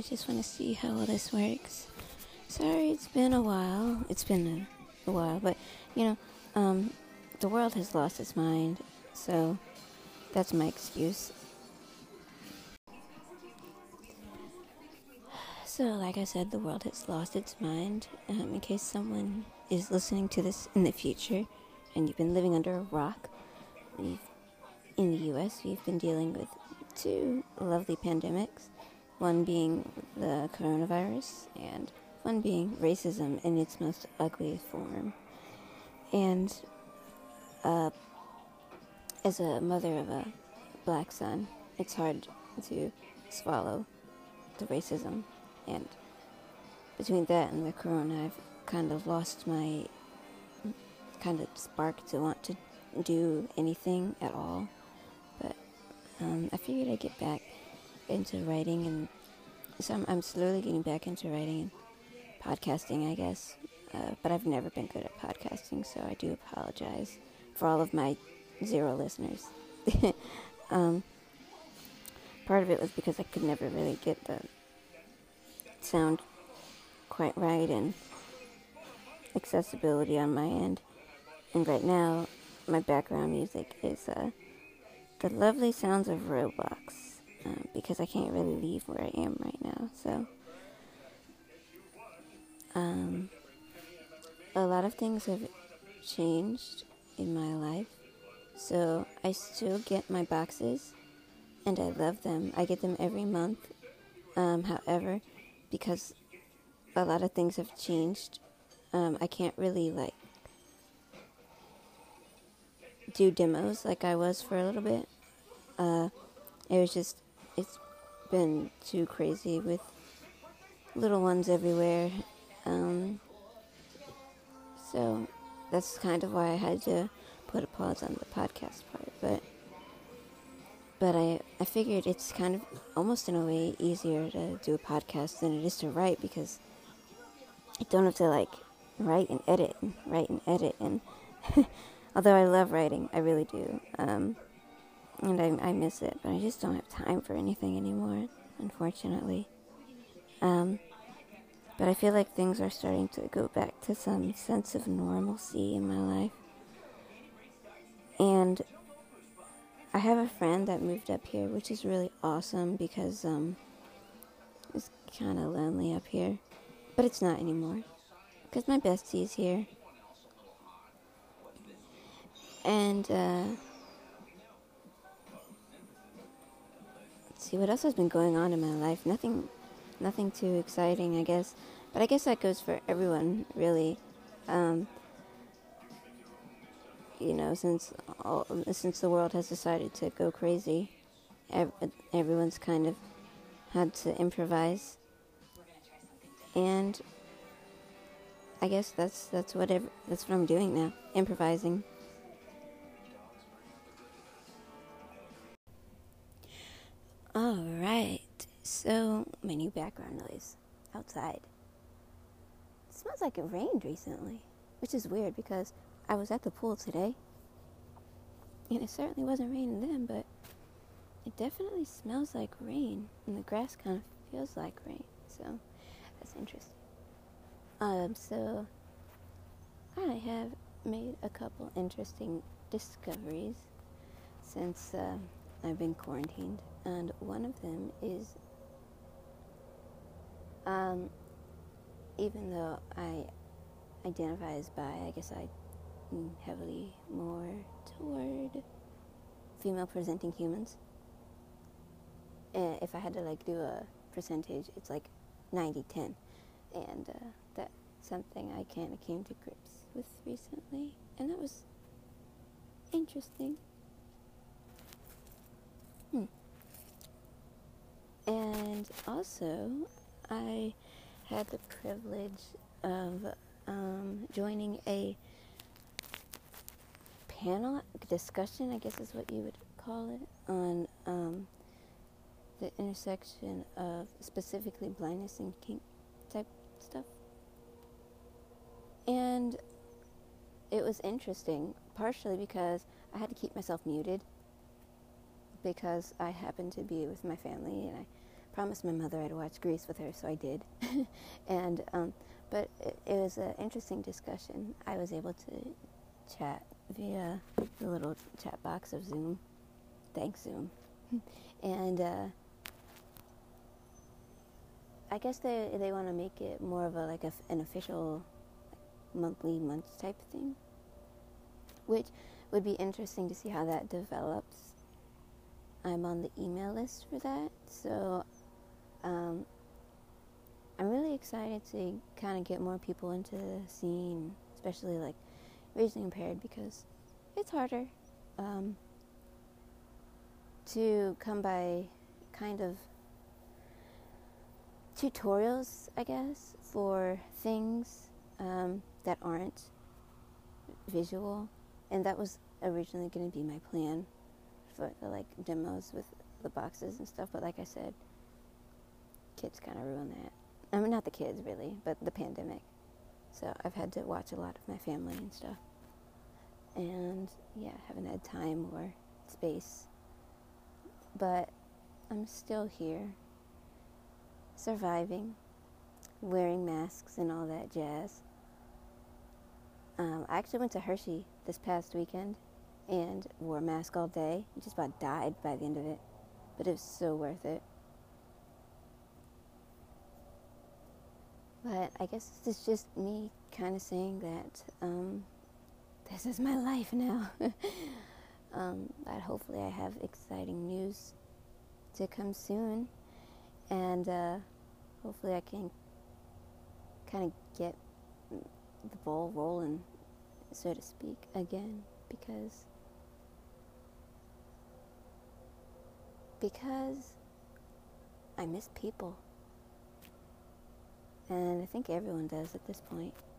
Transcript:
just want to see how all this works. Sorry, it's been a while. It's been a while, but, the world has lost its mind, so that's my excuse. So, like I said, the world has lost its mind. In case someone is listening to this in the future, and you've been living under a rock, in the U.S., we've been dealing with two lovely pandemics, one being the coronavirus, and one being racism in its most ugly form. And as a mother of a black son, it's hard to swallow the racism. And between that and the corona, I've kind of lost my kind of spark to want to do anything at all. But I figured I'd get back into writing, and so I'm slowly getting back into writing and podcasting, I guess. But I've never been good at podcasting, so I do apologize for all of my 0 listeners. Part of it was because I could never really get the sound quite right and accessibility on my end. And right now, my background music is the lovely sounds of Roblox, because I can't really leave where I am right now. So, a lot of things have changed in my life. So I still get my boxes, and I love them. I get them every month. However, because a lot of things have changed, I can't really do demos like I was for a little bit. It's been too crazy with little ones everywhere. So that's kind of why I had to put a pause on the podcast part. But I figured it's kind of almost in a way easier to do a podcast than it is to write, because I don't have to write and edit. And although I love writing, I really do. And I miss it, but I just don't have time for anything anymore, unfortunately. But I feel like things are starting to go back to some sense of normalcy in my life. And I have a friend that moved up here, which is really awesome, because it's kind of lonely up here. But it's not anymore, because my bestie is here. And let's see, what else has been going on in my life? Nothing too exciting, I guess. But I guess that goes for everyone, really. Since the world has decided to go crazy, everyone's kind of had to improvise. And I guess that's what I'm doing now, improvising. Alright, so my new background noise outside. It smells like it rained recently, which is weird because I was at the pool today, and it certainly wasn't raining then, but it definitely smells like rain, and the grass kind of feels like rain, so that's interesting. So I have made a couple interesting discoveries since I've been quarantined, and one of them is, even though I identify as bi, I guess I heavily more toward female-presenting humans. If I had to do a percentage, it's 90-10, and that's something I kind of came to grips with recently, and that was interesting. And also, I had the privilege of joining a panel discussion, I guess is what you would call it, on the intersection of specifically blindness and kink type stuff. And it was interesting, partially because I had to keep myself muted, because I happened to be with my family, and I promised my mother I'd watch Grease with her, so I did. And but it was an interesting discussion. I was able to chat via the little chat box of Zoom. Thanks, Zoom. And I guess they want to make it more of an official monthly month type thing, which would be interesting to see how that develops. I'm on the email list for that, so I'm really excited to kind of get more people into the scene, especially like visually impaired, because it's harder to come by kind of tutorials, I guess, for things that aren't visual. And that was originally going to be my plan for the like demos with the boxes and stuff, but like I said, kids kind of ruined that. I mean, not the kids really, but the pandemic. So I've had to watch a lot of my family and stuff, and yeah, haven't had time or space, but I'm still here, surviving, wearing masks and all that jazz. I actually went to Hershey this past weekend and wore a mask all day. I just about died by the end of it, but it was so worth it. But I guess this is just me kind of saying that this is my life now. That hopefully I have exciting news to come soon, and hopefully I can kind of get the ball rolling, so to speak, again, because I miss people, and I think everyone does at this point.